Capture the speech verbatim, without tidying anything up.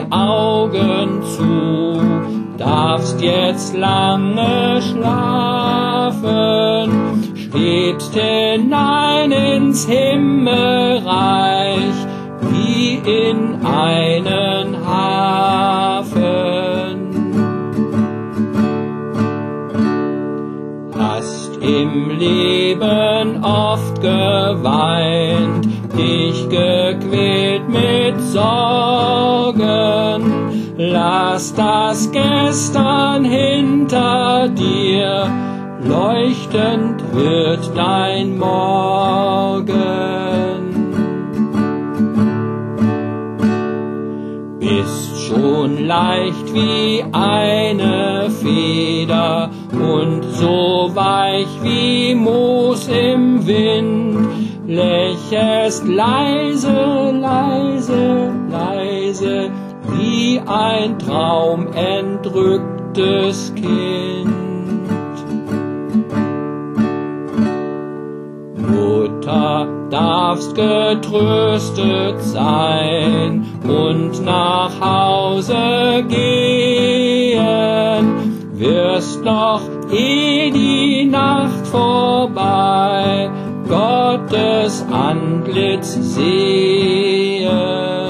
die Augen zu, darfst jetzt lange schlafen, schwebst hinein ins Himmelreich, wie in einen Hafen. Hast im Leben oft geweint, dich gequält mit Sorgen, lass das Gestern hinter dir, leuchtend wird dein Morgen. Bist schon leicht wie eine Feder und so weich wie Moos im Wind, lächelst leise, leise, leise, wie ein traumentrücktes Kind. Mutter, darfst getröstet sein und nach Hause gehen, wirst noch, eh die Nacht vorbei, Gottes Antlitz sehen.